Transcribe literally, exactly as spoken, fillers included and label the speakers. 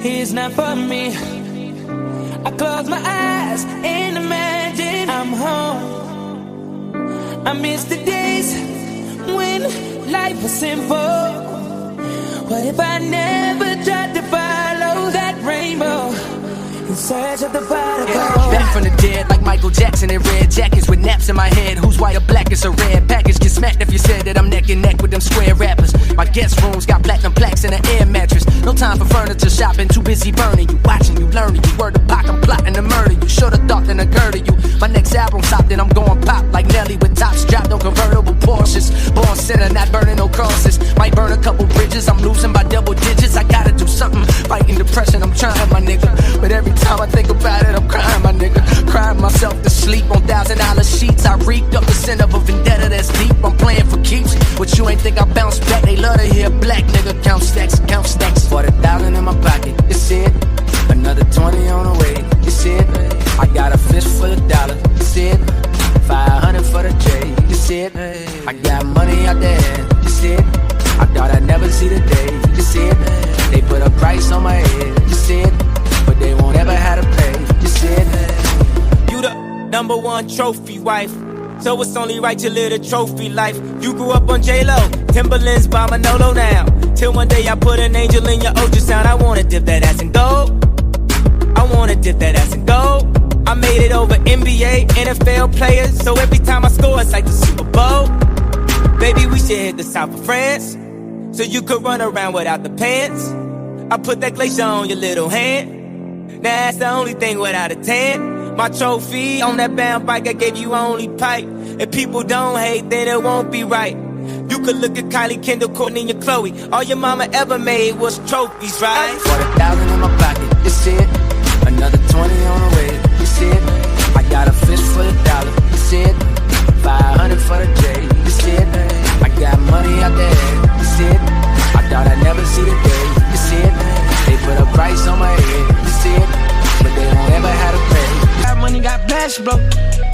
Speaker 1: He's not for me. I close my eyes and imagine I'm home. I miss the days when life was simple. What if I never tried to follow that rainbow in search of the particle?
Speaker 2: Yeah, back from the dead like Michael Jackson in red jackets with naps in my head. Who's white or black? It's a red package. Get smacked if you said that I'm neck and neck with them square rappers. My guest rooms got platinum plaques and an air mattress. No time for furniture shopping, too busy burning. You watching, you learning, you word to pock, I'm plotting to murder you. Should've thought then occurred to you. My next album stopped and I'm going pop like Nelly with tops dropped on convertible Porsches. Born sinner, not burning no crosses. Might burn a couple bridges, I'm losing by double digits. I gotta do something, fighting depression, I'm trying, my nigga. But every time I think about it, I'm crying, my nigga. Crying myself to sleep on thousand dollar sheets. I reeked up the sin of a vendetta that's deep. I'm playing for keeps, but you ain't think I bounce back. They love to hear black nigga count stacks, count stacks. Forty thousand in my pocket, you see it. Another twenty on the way, you see it. I got a fist full of dollars, you see it. Five hundred for the J, you see it. I got money out there, you see it. I thought I'd never see the day, you see it. They put a price on my head, you see it. But they won't ever have to pay, you see it.
Speaker 3: You the number one trophy wife, so it's only right you live a trophy life. You grew up on J-Lo, Timberlands by Manolo now. Till one day I put an angel in your ultrasound. I wanna dip that ass in gold, I wanna dip that ass in gold. I made it over N B A, N F L players, so every time I score it's like the Super Bowl. Baby, we should hit the south of France, so you could run around without the pants. I put that glacier on your little hand, now that's the only thing without a tan. My trophy on that bound bike, I gave you only pipe. If people don't hate, then it won't be right. You could look at Kylie, Kendall, Courtney, and Chloe. All your mama ever made was trophies, right?
Speaker 2: Forty thousand in my pocket, you see it. Another twenty on the way, you see it. I got a fist full of dollars, you see it. Five hundred for the J, you see it. I got money out there, you see it. I thought I'd never see the day, you see it. They put a price on my head, you see it. But they won't ever have to pay.
Speaker 1: Got money, got flash, bro.